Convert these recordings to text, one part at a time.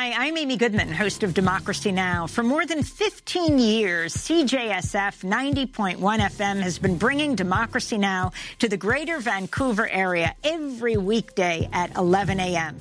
Hi, I'm Amy Goodman, host of Democracy Now! For more than 15 years, CJSF 90.1 FM has been bringing Democracy Now! To the greater Vancouver area every weekday at 11 a.m.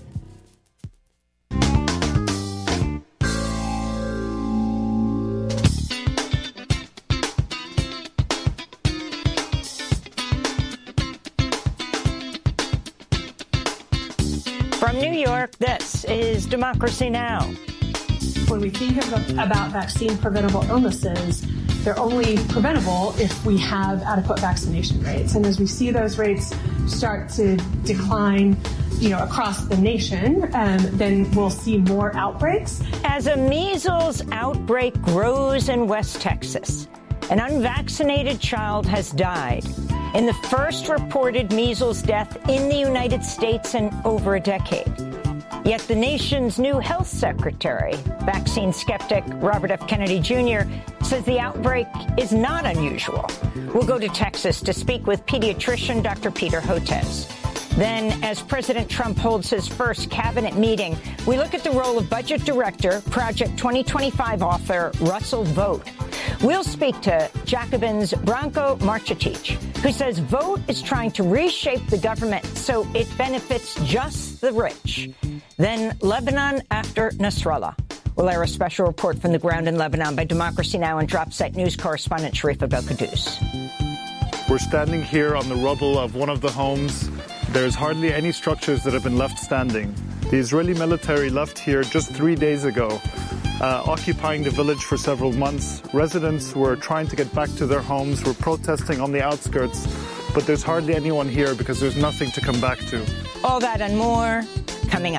From New York, this is Democracy Now! When we think about vaccine-preventable illnesses, they're only preventable if we have adequate vaccination rates. And as we see those rates start to decline, across the nation, then we'll see more outbreaks. As a measles outbreak grows in West Texas, an unvaccinated child has died in the first reported measles death in the United States in over a decade. Yet the nation's new health secretary, vaccine skeptic Robert F. Kennedy Jr., says the outbreak is not unusual. We'll go to Texas to speak with pediatrician Dr. Peter Hotez. Then, as President Trump holds his first cabinet meeting, we look at the role of Budget Director, Project 2025 author Russell Vought. We'll speak to Jacobin's Branko Marcetic, who says Vought is trying to reshape the government so it benefits just the rich. Then Lebanon after Nasrallah. We'll air a special report from the ground in Lebanon by Democracy Now! And Dropsite News correspondent Sharifa Belkadous. We're standing here on the rubble of one of the homes. There's hardly any structures that have been left standing. The Israeli military left here just 3 days ago, occupying the village for several months. Residents were trying to get back to their homes, were protesting on the outskirts, but there's hardly anyone here because there's nothing to come back to. All that and more coming up.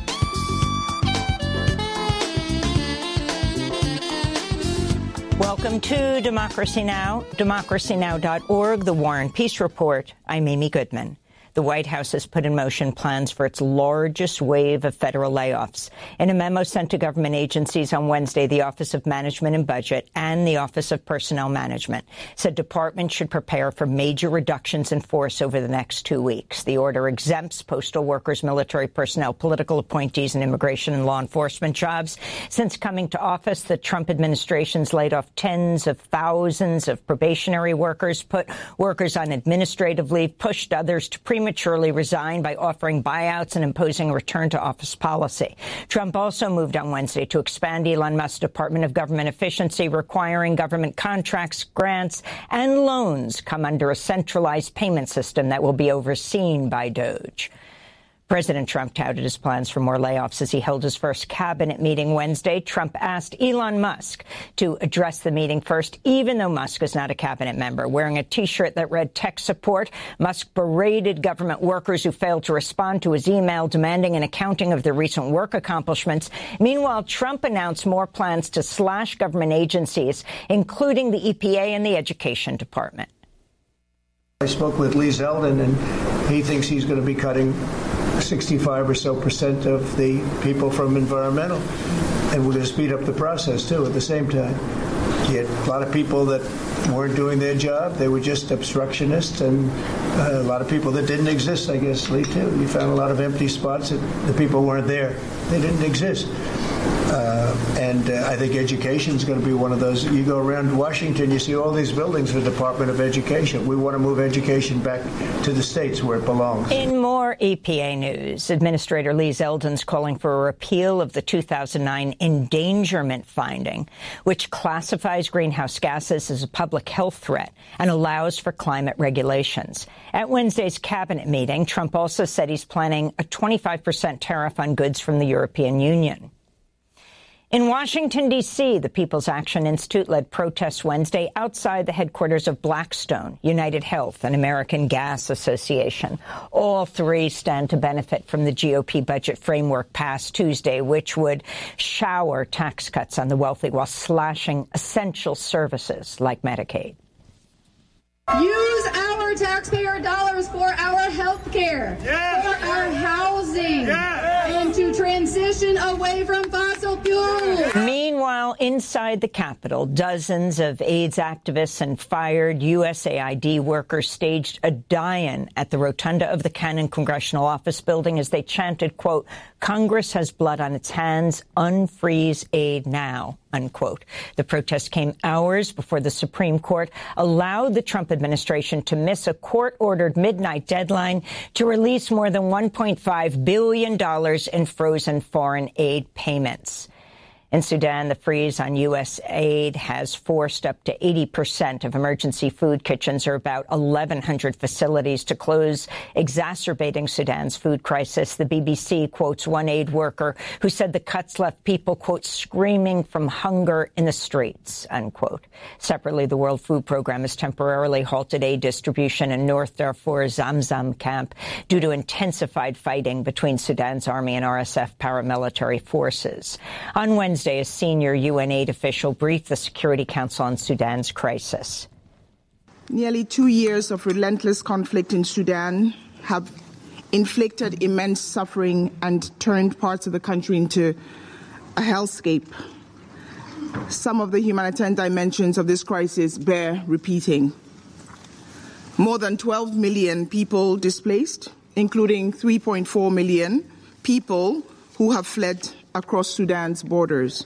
Welcome to Democracy Now!, democracynow.org, The War and Peace Report. I'm Amy Goodman. The White House has put in motion plans for its largest wave of federal layoffs. In a memo sent to government agencies on Wednesday, the Office of Management and Budget and the Office of Personnel Management said departments should prepare for major reductions in force over the next 2 weeks. The order exempts postal workers, military personnel, political appointees, and immigration and law enforcement jobs. Since coming to office, the Trump administration's laid off tens of thousands of probationary workers, put workers on administrative leave, pushed others to prematurely resign by offering buyouts and imposing a return-to-office policy. Trump also moved on Wednesday to expand Elon Musk's Department of Government Efficiency, requiring government contracts, grants, and loans come under a centralized payment system that will be overseen by DOGE. President Trump touted his plans for more layoffs as he held his first cabinet meeting Wednesday. Trump asked Elon Musk to address the meeting first, even though Musk is not a cabinet member. Wearing a T-shirt that read tech support, Musk berated government workers who failed to respond to his email demanding an accounting of their recent work accomplishments. Meanwhile, Trump announced more plans to slash government agencies, including the EPA and the Education Department. I spoke with Lee Zeldin, and he thinks he's going to be cutting 65% or so of the people from environmental. And we're going to speed up the process, too, at the same time. You had a lot of people that weren't doing their job. They were just obstructionists, and a lot of people that didn't exist, I guess, Lee, too. You found a lot of empty spots that the people weren't there. They didn't exist. And I think education is going to be one of those. You go around Washington, you see all these buildings for the Department of Education. We want to move education back to the states where it belongs. In more EPA news, Administrator Lee Zeldin's calling for a repeal of the 2009 endangerment finding, which classifies greenhouse gases as a public health threat and allows for climate regulations. At Wednesday's cabinet meeting, Trump also said he's planning a 25% tariff on goods from the European Union. In Washington, D.C., the People's Action Institute led protests Wednesday outside the headquarters of Blackstone, United Health, and American Gas Association. All three stand to benefit from the GOP budget framework passed Tuesday, which would shower tax cuts on the wealthy while slashing essential services like Medicaid. Use our taxpayer dollars for our health care, for our housing, and to transition away from fossil fuels. Meanwhile, Meanwhile, inside the Capitol, dozens of AIDS activists and fired USAID workers staged a die-in at the rotunda of the Cannon Congressional Office building as they chanted, quote, "Congress has blood on its hands. Unfreeze aid now," unquote. The protest came hours before the Supreme Court allowed the Trump administration to miss a court-ordered midnight deadline to release more than $1.5 billion in frozen foreign aid payments. In Sudan, the freeze on U.S. aid has forced up to 80% of emergency food kitchens, or about 1,100 facilities, to close, exacerbating Sudan's food crisis. The BBC quotes one aid worker who said the cuts left people, quote, "screaming from hunger in the streets," unquote. Separately, the World Food Programme has temporarily halted aid distribution in North Darfur's Zamzam camp due to intensified fighting between Sudan's army and RSF paramilitary forces. On Wednesday, a senior UN aid official briefed the Security Council on Sudan's crisis. Nearly 2 years of relentless conflict in Sudan have inflicted immense suffering and turned parts of the country into a hellscape. Some of the humanitarian dimensions of this crisis bear repeating. More than 12 million people displaced, including 3.4 million people who have fled across Sudan's borders.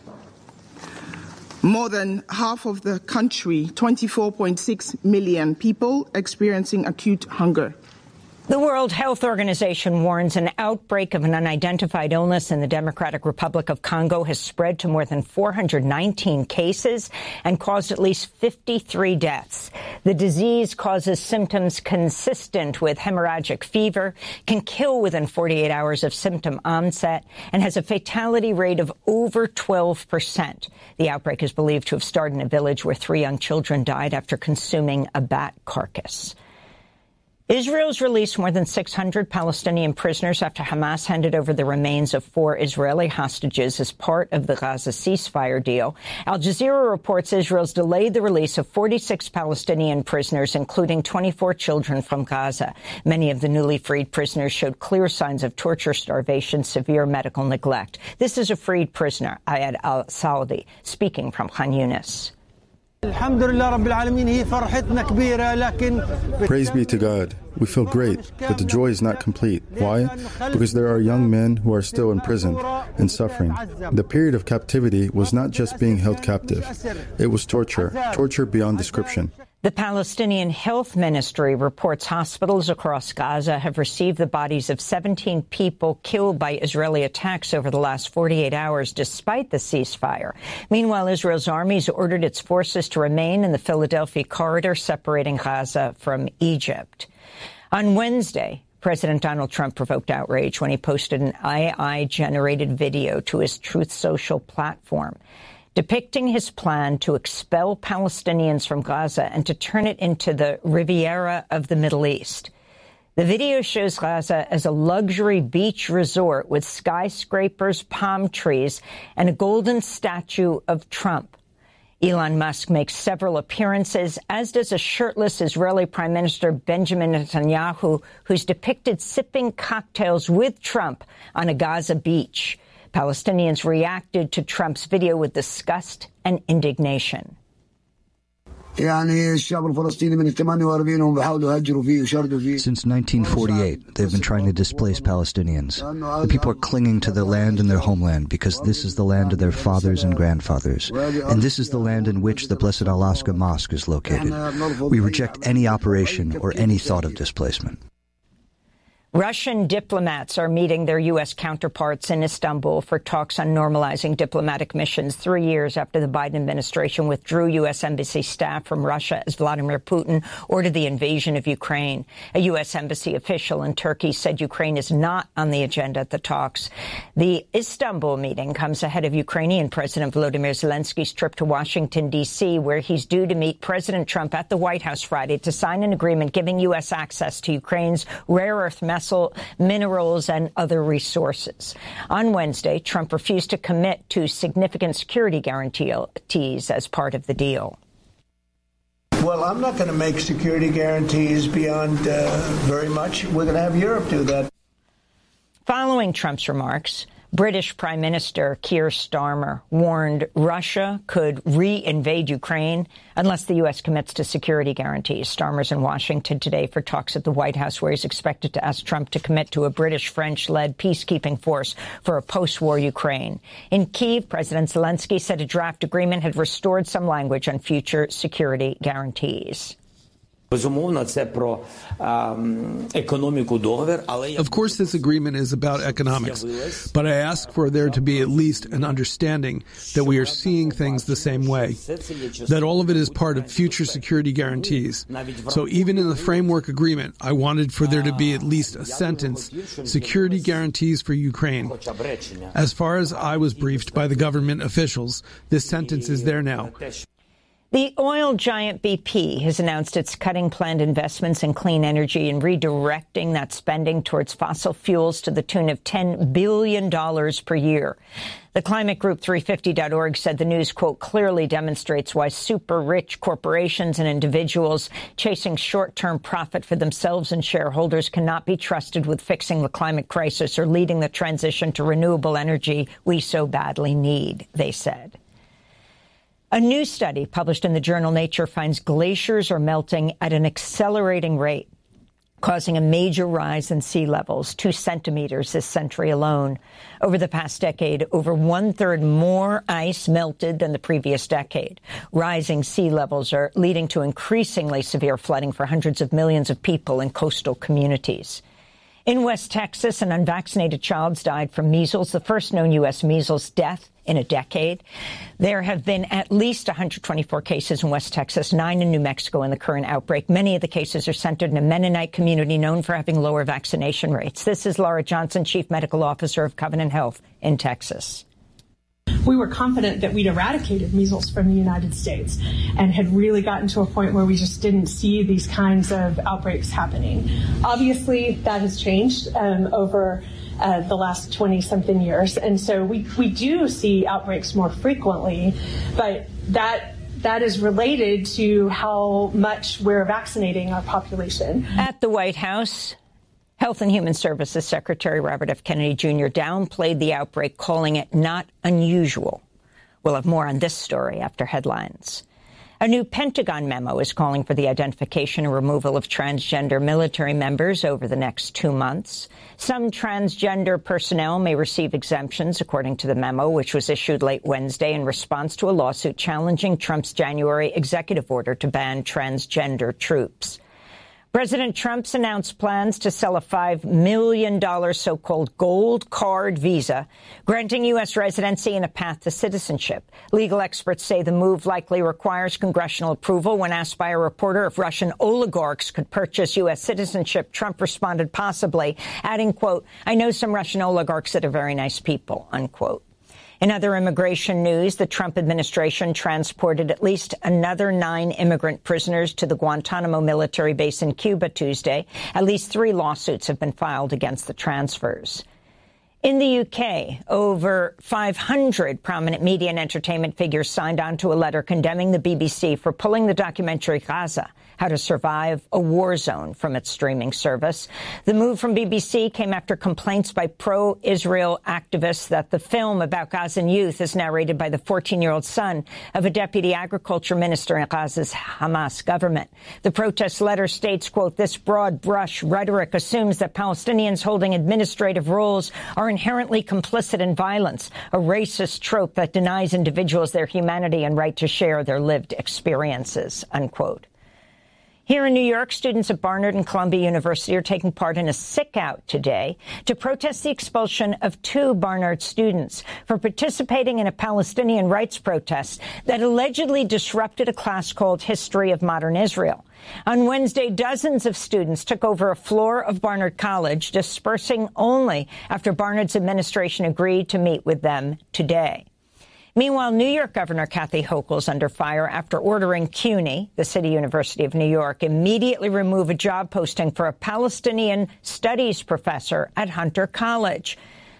More than half of the country, 24.6 million people, experiencing acute hunger. The World Health Organization warns an outbreak of an unidentified illness in the Democratic Republic of Congo has spread to more than 419 cases and caused at least 53 deaths. The disease causes symptoms consistent with hemorrhagic fever, can kill within 48 hours of symptom onset, and has a fatality rate of over 12%. The outbreak is believed to have started in a village where 3 young children died after consuming a bat carcass. Israel's released more than 600 Palestinian prisoners after Hamas handed over the remains of 4 Israeli hostages as part of the Gaza ceasefire deal. Al Jazeera reports Israel's delayed the release of 46 Palestinian prisoners, including 24 children from Gaza. Many of the newly freed prisoners showed clear signs of torture, starvation, severe medical neglect. This is a freed prisoner, Ayad al-Saudi, speaking from Khan Yunis. Praise be to God. We feel great, but the joy is not complete. Why? Because there are young men who are still in prison and suffering. The period of captivity was not just being held captive. It was torture beyond description. The Palestinian Health Ministry reports hospitals across Gaza have received the bodies of 17 people killed by Israeli attacks over the last 48 hours, despite the ceasefire. Meanwhile, Israel's armies ordered its forces to remain in the Philadelphia corridor separating Gaza from Egypt. On Wednesday, President Donald Trump provoked outrage when he posted an AI-generated video to his Truth Social platform, depicting his plan to expel Palestinians from Gaza and to turn it into the Riviera of the Middle East. The video shows Gaza as a luxury beach resort with skyscrapers, palm trees, and a golden statue of Trump. Elon Musk makes several appearances, as does a shirtless Israeli Prime Minister Benjamin Netanyahu, who's depicted sipping cocktails with Trump on a Gaza beach. Palestinians reacted to Trump's video with disgust and indignation. Since 1948, they've been trying to displace Palestinians. The people are clinging to their land and their homeland because this is the land of their fathers and grandfathers. And this is the land in which the Blessed Al-Aqsa Mosque is located. We reject any operation or any thought of displacement. Russian diplomats are meeting their U.S. counterparts in Istanbul for talks on normalizing diplomatic missions 3 years after the Biden administration withdrew U.S. embassy staff from Russia as Vladimir Putin ordered the invasion of Ukraine. A U.S. embassy official in Turkey said Ukraine is not on the agenda at the talks. The Istanbul meeting comes ahead of Ukrainian President Volodymyr Zelensky's trip to Washington, D.C., where he's due to meet President Trump at the White House Friday to sign an agreement giving U.S. access to Ukraine's rare earth minerals and other resources. On Wednesday, Trump refused to commit to significant security guarantees as part of the deal. Well, I'm not going to make security guarantees beyond very much. We're going to have Europe do that. Following Trump's remarks, British Prime Minister Keir Starmer warned Russia could re-invade Ukraine unless the U.S. commits to security guarantees. Starmer's in Washington today for talks at the White House, where he's expected to ask Trump to commit to a British-French-led peacekeeping force for a post-war Ukraine. In Kyiv, President Zelensky said a draft agreement had restored some language on future security guarantees. Of course, this agreement is about economics, but I ask for there to be at least an understanding that we are seeing things the same way, that all of it is part of future security guarantees. So even in the framework agreement, I wanted for there to be at least a sentence, security guarantees for Ukraine. As far as I was briefed by the government officials, this sentence is there now. The oil giant BP has announced it's cutting planned investments in clean energy and redirecting that spending towards fossil fuels to the tune of $10 billion per year. The climate group 350.org said the news, quote, clearly demonstrates why super-rich corporations and individuals chasing short-term profit for themselves and shareholders cannot be trusted with fixing the climate crisis or leading the transition to renewable energy we so badly need, they said. A new study published in the journal Nature finds glaciers are melting at an accelerating rate, causing a major rise in sea levels, 2 centimeters this century alone. Over the past decade, over 1/3 more ice melted than the previous decade. Rising sea levels are leading to increasingly severe flooding for hundreds of millions of people in coastal communities. In West Texas, an unvaccinated child died from measles, the first known U.S. measles death in a decade. There have been at least 124 cases in West Texas, 9 in New Mexico in the current outbreak. Many of the cases are centered in a Mennonite community known for having lower vaccination rates. This is Laura Johnson, Chief Medical Officer of Covenant Health in Texas. We were confident that we'd eradicated measles from the United States and had really gotten to a point where we just didn't see these kinds of outbreaks happening. Obviously, that has changed over the last 20-something years. And so we do see outbreaks more frequently, but that is related to how much we're vaccinating our population. At the White House, Health and Human Services Secretary Robert F. Kennedy Jr. downplayed the outbreak, calling it not unusual. We'll have more on this story after headlines. A new Pentagon memo is calling for the identification and removal of transgender military members over the next 2 months. Some transgender personnel may receive exemptions, according to the memo, which was issued late Wednesday in response to a lawsuit challenging Trump's January executive order to ban transgender troops. President Trump's announced plans to sell a $5 million so-called gold card visa, granting U.S. residency and a path to citizenship. Legal experts say the move likely requires congressional approval. When asked by a reporter if Russian oligarchs could purchase U.S. citizenship, Trump responded possibly, adding, quote, I know some Russian oligarchs that are very nice people, unquote. In other immigration news, the Trump administration transported at least another 9 immigrant prisoners to the Guantanamo military base in Cuba Tuesday. At least 3 lawsuits have been filed against the transfers. In the UK, over 500 prominent media and entertainment figures signed on to a letter condemning the BBC for pulling the documentary Gaza, How to Survive a War Zone, from its streaming service. The move from BBC came after complaints by pro-Israel activists that the film about Gazan youth is narrated by the 14-year-old son of a deputy agriculture minister in Gaza's Hamas government. The protest letter states, quote, this broad-brush rhetoric assumes that Palestinians holding administrative roles are inherently complicit in violence, a racist trope that denies individuals their humanity and right to share their lived experiences, unquote. Here in New York, students at Barnard and Columbia University are taking part in a sick-out today to protest the expulsion of 2 Barnard students for participating in a Palestinian rights protest that allegedly disrupted a class called History of Modern Israel. On Wednesday, dozens of students took over a floor of Barnard College, dispersing only after Barnard's administration agreed to meet with them today. Meanwhile, New York Governor Kathy Hochul is under fire after ordering CUNY, the City University of New York, immediately remove a job posting for a Palestinian studies professor at Hunter College.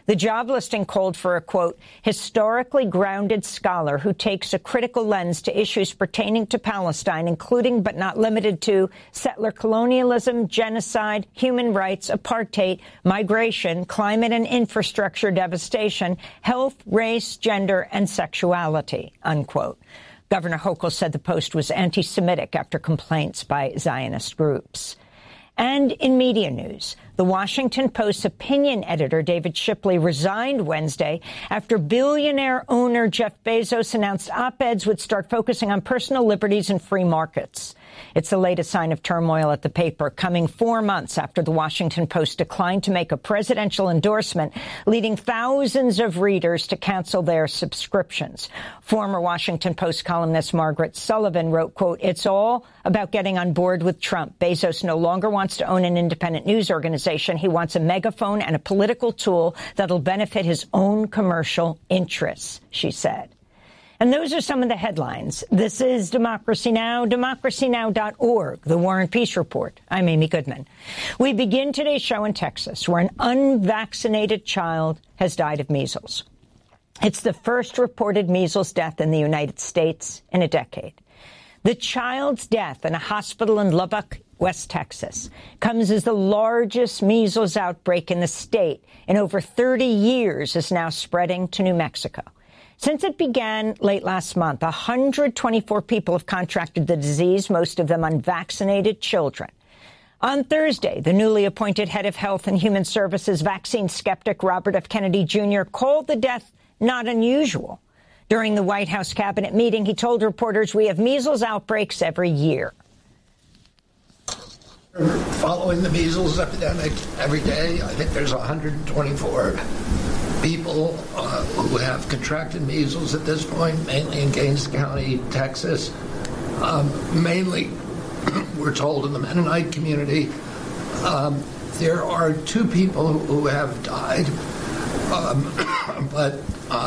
The job listing called for a, quote, historically grounded scholar who takes a critical lens to issues pertaining to Palestine, including but not limited to settler colonialism, genocide, human rights, apartheid, migration, climate and infrastructure devastation, health, race, gender, and sexuality, unquote. Governor Hochul said the post was anti-Semitic after complaints by Zionist groups. And in media news, the Washington Post's opinion editor, David Shipley, resigned Wednesday after billionaire owner Jeff Bezos announced op-eds would start focusing on personal liberties and free markets. It's the latest sign of turmoil at the paper, coming 4 months after the Washington Post declined to make a presidential endorsement, leading thousands of readers to cancel their subscriptions. Former Washington Post columnist Margaret Sullivan wrote, quote, it's all about getting on board with Trump. Bezos no longer wants to own an independent news organization. He wants a megaphone and a political tool that'll benefit his own commercial interests, she said. And those are some of the headlines. This is Democracy Now!, democracynow.org, The War and Peace Report. I'm Amy Goodman. We begin today's show in Texas, where an unvaccinated child has died of measles. It's the first reported measles death in the United States in a decade. The child's death in a hospital in Lubbock, West Texas, comes as the largest measles outbreak in the state in over 30 years, is now spreading to New Mexico. Since it began late last month, 124 people have contracted the disease, most of them unvaccinated children. On Thursday, the newly appointed head of Health and Human Services, vaccine skeptic Robert F. Kennedy Jr., called the death not unusual. During the White House cabinet meeting, he told reporters, we have measles outbreaks every year. Following the measles epidemic every day, I think there's 124 people who have contracted measles at this point, mainly in Gaines County, Texas. Mainly, we're told, in the Mennonite community. There are 2 people who have died, but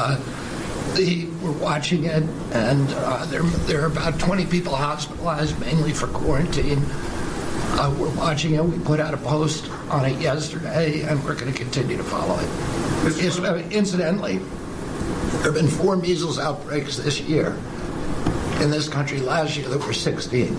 we're watching it, and there are about 20 people hospitalized, mainly for quarantine. We're watching it. We put out a post on it yesterday, and we're going to continue to follow it. Incidentally, there have been 4 measles outbreaks this year. In this country last year, there were 16.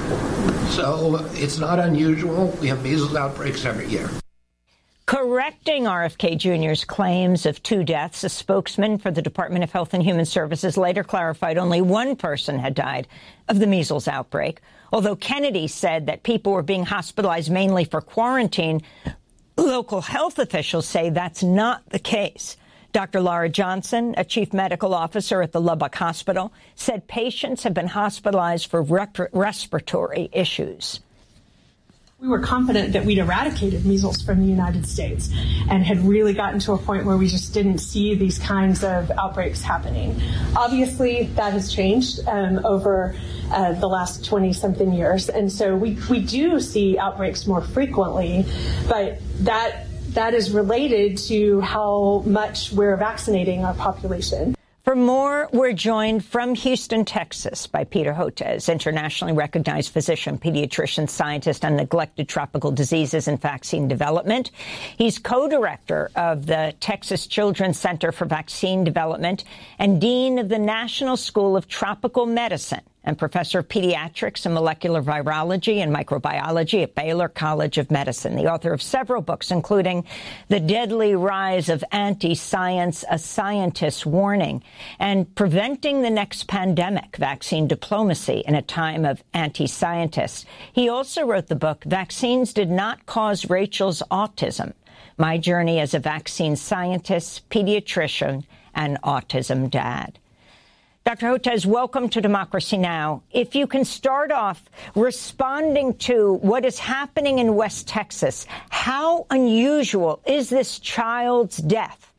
So it's not unusual. We have measles outbreaks every year. Correcting RFK Jr.'s claims of 2 deaths, a spokesman for the Department of Health and Human Services later clarified only 1 person had died of the measles outbreak. Although Kennedy said that people were being hospitalized mainly for quarantine, local health officials say that's not the case. Dr. Laura Johnson, a chief medical officer at the Lubbock Hospital, said patients have been hospitalized for respiratory issues. We were confident that we'd eradicated measles from the United States and had really gotten to a point where we just didn't see these kinds of outbreaks happening. Obviously, that has changed over the last 20-something years. And so we do see outbreaks more frequently, but that is related to how much we're vaccinating our population. For more, we're joined from Houston, Texas, by Peter Hotez, internationally recognized physician, pediatrician, scientist on neglected tropical diseases and vaccine development. He's co-director of the Texas Children's Center for Vaccine Development and dean of the National School of Tropical Medicine and professor of pediatrics and molecular virology and microbiology at Baylor College of Medicine, the author of several books, including The Deadly Rise of Anti-Science, A Scientist's Warning, and Preventing the Next Pandemic, Vaccine Diplomacy in a Time of Anti-Scientists. He also wrote the book, Vaccines Did Not Cause Rachel's Autism, My Journey as a Vaccine Scientist, Pediatrician, and Autism Dad. Dr. Hotez, welcome to Democracy Now! If you can start off responding to what is happening in West Texas, how unusual is this child's death?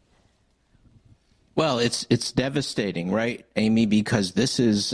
Well, it's devastating, right, Amy, because this is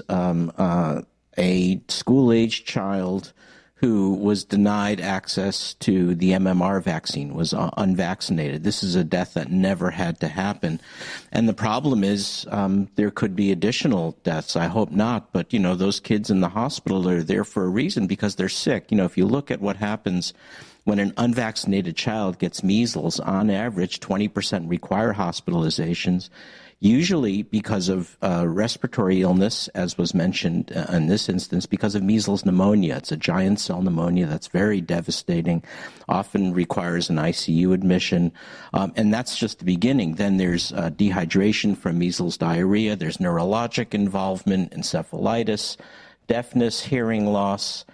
a school-age child who was denied access to the MMR vaccine, was unvaccinated. This is a death that never had to happen. And the problem is there could be additional deaths. I hope not. But, those kids in the hospital are there for a reason because they're sick. If you look at what happens when an unvaccinated child gets measles, on average, 20% require hospitalizations, usually because of respiratory illness, as was mentioned in this instance, because of measles pneumonia. It's a giant cell pneumonia that's very devastating, often requires an ICU admission, and that's just the beginning. Then there's dehydration from measles diarrhea. There's neurologic involvement, encephalitis, deafness, hearing loss,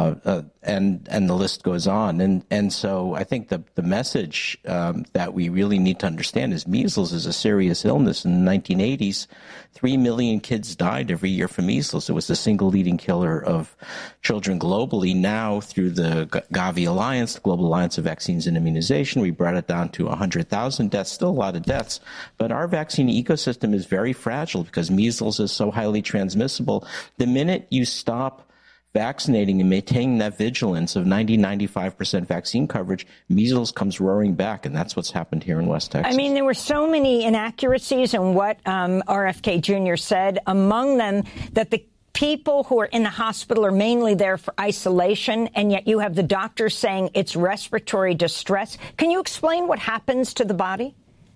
and the list goes on. And so I think the message that we really need to understand is measles is a serious illness. In the 1980s, 3 million kids died every year from measles. It was the single leading killer of children globally. Now, through the Gavi Alliance, the Global Alliance of Vaccines and Immunization, we brought it down to 100,000 deaths, still a lot of deaths. But our vaccine ecosystem is very fragile because measles is so highly transmissible. The minute you stop vaccinating and maintaining that vigilance of 95% vaccine coverage, measles comes roaring back, and that's what's happened here in West Texas. I mean, there were so many inaccuracies in what RFK Jr. said, among them that the people who are in the hospital are mainly there for isolation, and yet you have the doctors saying it's respiratory distress. Can you explain what happens to the body?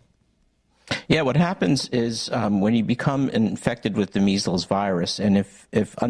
Yeah, what happens is when you become infected with the measles virus, and if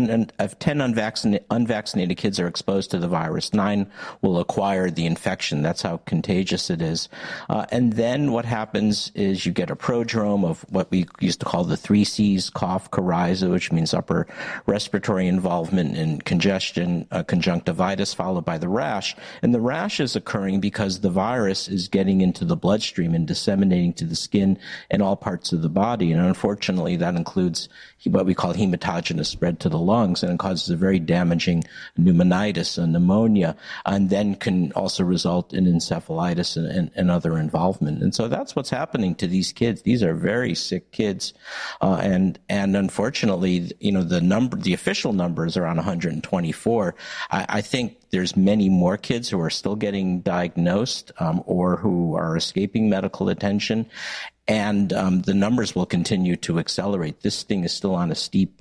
10 unvaccinated kids are exposed to the virus, 9 will acquire the infection. That's how contagious it is. And then what happens is you get a prodrome of what we used to call the 3 C's, cough, coryza, which means upper respiratory involvement, and congestion, conjunctivitis, followed by the rash. And the rash is occurring because the virus is getting into the bloodstream and disseminating to the skin in all parts of the body. And unfortunately, that includes what we call hematogenous spread to the lungs, and it causes a very damaging pneumonitis and pneumonia, and then can also result in encephalitis and other involvement. And so that's what's happening to these kids. These are very sick kids. And unfortunately, you know, the official number is around 124. I think there's many more kids who are still getting diagnosed or who are escaping medical attention. And the numbers will continue to accelerate. This thing is still on a steep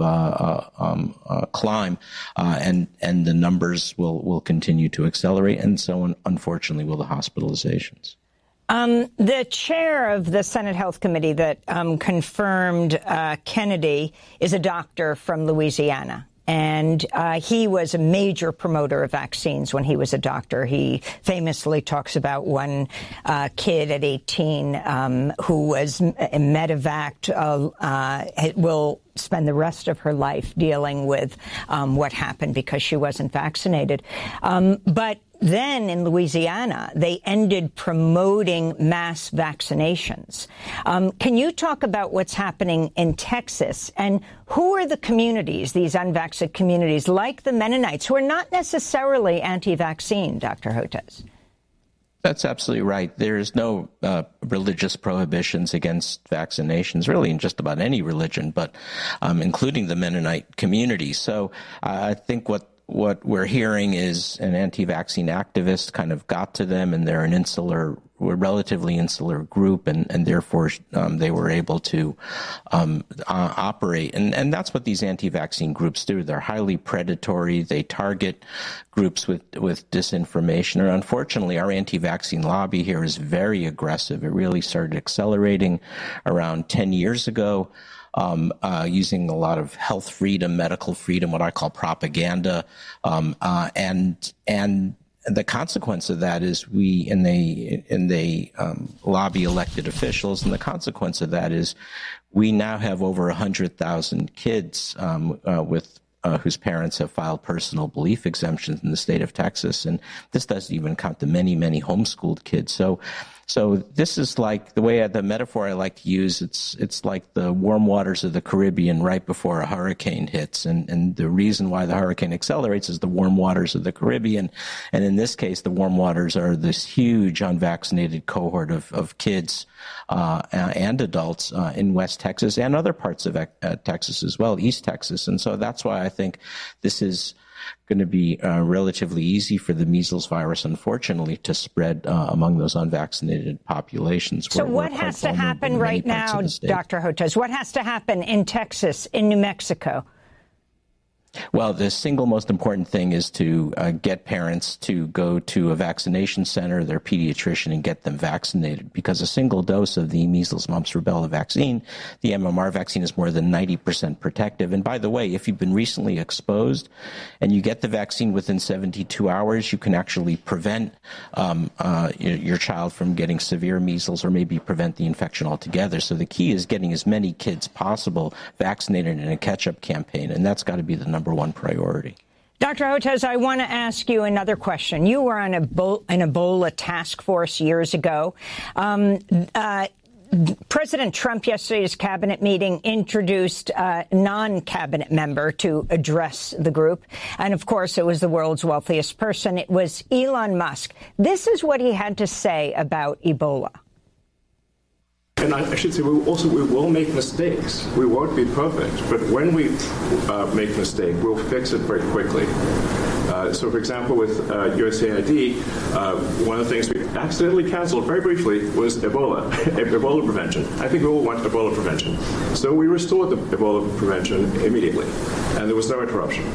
climb, and the numbers will continue to accelerate, and so unfortunately will the hospitalizations. The chair of the Senate Health Committee that confirmed Kennedy is a doctor from Louisiana. And he was a major promoter of vaccines when he was a doctor. He famously talks about one kid at 18 who was medevaced, will spend the rest of her life dealing with what happened because she wasn't vaccinated. But then in Louisiana, they ended promoting mass vaccinations. Can you talk about what's happening in Texas? And who are the communities, these unvaccinated communities, like the Mennonites, who are not necessarily anti-vaccine, Dr. Hotez? That's absolutely right. There is no religious prohibitions against vaccinations, really, in just about any religion, but including the Mennonite community. So I think what we're hearing is an anti-vaccine activist kind of got to them, and they're a relatively insular group, and therefore they were able to operate. And that's what these anti-vaccine groups do. They're highly predatory. They target groups with disinformation. And unfortunately, our anti-vaccine lobby here is very aggressive. It really started accelerating around 10 years ago. Using a lot of health freedom, medical freedom, what I call propaganda, and the consequence of that is they lobby elected officials, and the consequence of that is we now have over 100,000 kids whose parents have filed personal belief exemptions in the state of Texas, and this doesn't even count the many, many homeschooled kids. So this is like the metaphor I like to use. It's like the warm waters of the Caribbean right before a hurricane hits. And the reason why the hurricane accelerates is the warm waters of the Caribbean. And in this case, the warm waters are this huge unvaccinated cohort of kids and adults in West Texas and other parts of Texas as well, East Texas. And so that's why I think this is going to be relatively easy for the measles virus, unfortunately, to spread among those unvaccinated populations. So what has to happen right now, Dr. Hotez? What has to happen in Texas, in New Mexico? Well, the single most important thing is to get parents to go to a vaccination center, their pediatrician, and get them vaccinated, because a single dose of the measles, mumps, rubella vaccine, the MMR vaccine, is more than 90% protective. And by the way, if you've been recently exposed and you get the vaccine within 72 hours, you can actually prevent your child from getting severe measles, or maybe prevent the infection altogether. So the key is getting as many kids possible vaccinated in a catch-up campaign, and that's got to be the number one priority. Dr. Hotez, I want to ask you another question. You were on an Ebola task force years ago. President Trump, yesterday's cabinet meeting, introduced a non-cabinet member to address the group. And, of course, it was the world's wealthiest person. It was Elon Musk. This is what he had to say about Ebola. And I should say, we will make mistakes. We won't be perfect. But when we make a mistake, we'll fix it very quickly. So, for example, with USAID, one of the things we accidentally canceled very briefly was Ebola prevention. I think we all want Ebola prevention. So we restored the Ebola prevention immediately, and there was no interruption.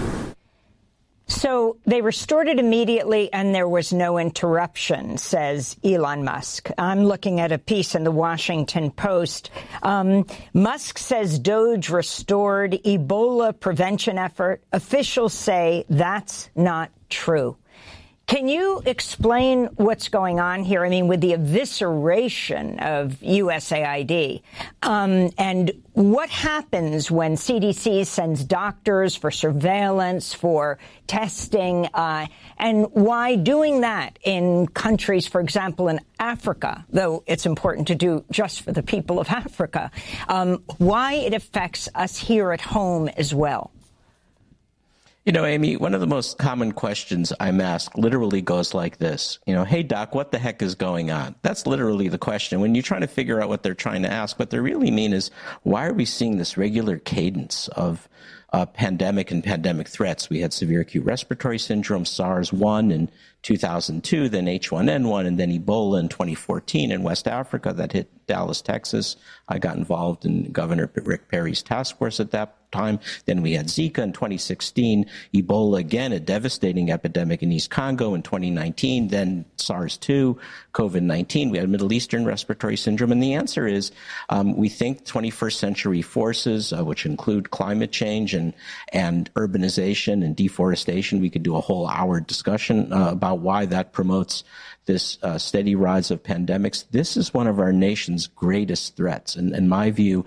So they restored it immediately, and there was no interruption, says Elon Musk. I'm looking at a piece in the Washington Post. Musk says Doge restored Ebola prevention effort. Officials say that's not true. Can you explain what's going on here? I mean, with the evisceration of USAID, and what happens when CDC sends doctors for surveillance, for testing, and why doing that in countries, for example, in Africa, though it's important to do just for the people of Africa, why it affects us here at home as well? You know, Amy, one of the most common questions I'm asked literally goes like this. You know, hey, doc, what the heck is going on? That's literally the question. When you're trying to figure out what they're trying to ask, what they really mean is, why are we seeing this regular cadence of pandemic and pandemic threats? We had severe acute respiratory syndrome, SARS-1 in 2002, then H1N1, and then Ebola in 2014 in West Africa that hit Dallas, Texas. I got involved in Governor Rick Perry's task force at that time. Then we had Zika in 2016, Ebola again, a devastating epidemic in East Congo in 2019, then SARS-2, COVID-19. We had Middle Eastern respiratory syndrome. And the answer is we think 21st century forces, which include climate change and urbanization and deforestation. We could do a whole hour discussion about why that promotes this steady rise of pandemics. This is one of our nation's greatest threats, and in my view,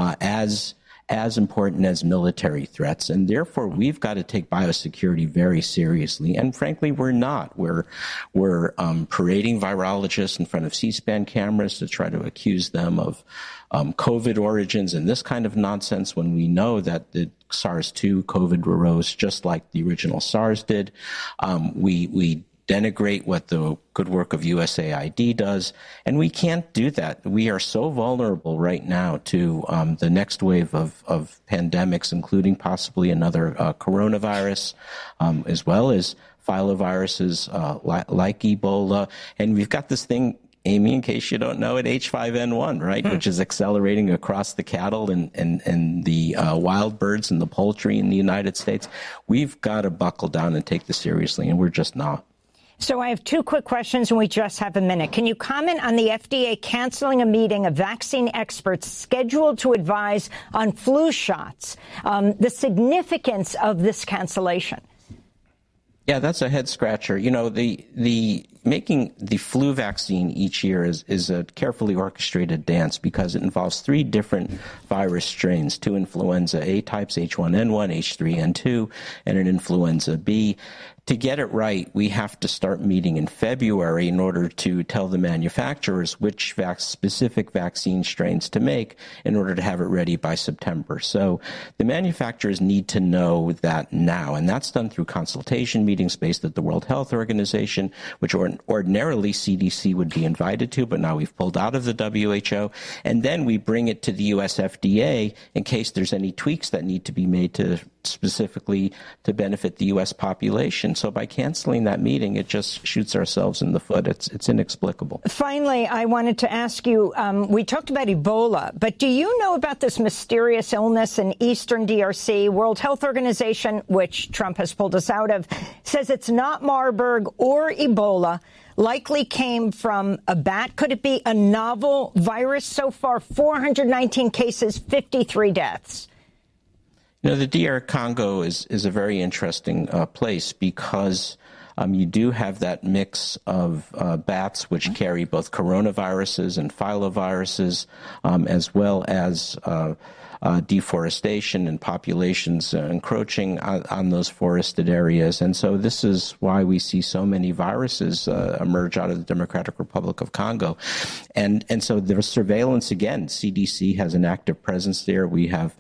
as important as military threats. And therefore, we've got to take biosecurity very seriously. And frankly, we're not. We're parading virologists in front of C-SPAN cameras to try to accuse them of COVID origins and this kind of nonsense, when we know that the SARS-2 COVID arose just like the original SARS did. We denigrate what the good work of USAID does, and we can't do that. We are so vulnerable right now to the next wave of pandemics, including possibly another coronavirus, as well as filoviruses like Ebola. And we've got this thing, Amy, in case you don't know it, H5N1, right, which is accelerating across the cattle and the wild birds and the poultry in the United States. We've got to buckle down and take this seriously, and we're just not. So I have two quick questions, and we just have a minute. Can you comment on the FDA canceling a meeting of vaccine experts scheduled to advise on flu shots, the significance of this cancellation? Yeah, that's a head scratcher. You know, the making the flu vaccine each year is a carefully orchestrated dance, because it involves 3 different virus strains, 2 influenza A types, H1N1, H3N2, and an influenza B. To get it right, we have to start meeting in February in order to tell the manufacturers which specific vaccine strains to make in order to have it ready by September. So the manufacturers need to know that now, and that's done through consultation meetings based at the World Health Organization, which ordinarily CDC would be invited to, but now we've pulled out of the WHO. And then we bring it to the US FDA in case there's any tweaks that need to be made to specifically to benefit the U.S. population. So by canceling that meeting, it just shoots ourselves in the foot. It's inexplicable. Finally, I wanted to ask you, we talked about Ebola, but do you know about this mysterious illness in eastern DRC? World Health Organization, which Trump has pulled us out of, says it's not Marburg or Ebola, likely came from a bat. Could it be a novel virus? So far, 419 cases, 53 deaths. The DR Congo is a very interesting place because you do have that mix of bats which carry both coronaviruses and filoviruses, as well as deforestation and populations encroaching on those forested areas. And so this is why we see so many viruses emerge out of the Democratic Republic of Congo. And so there's surveillance again. CDC has an active presence there. We have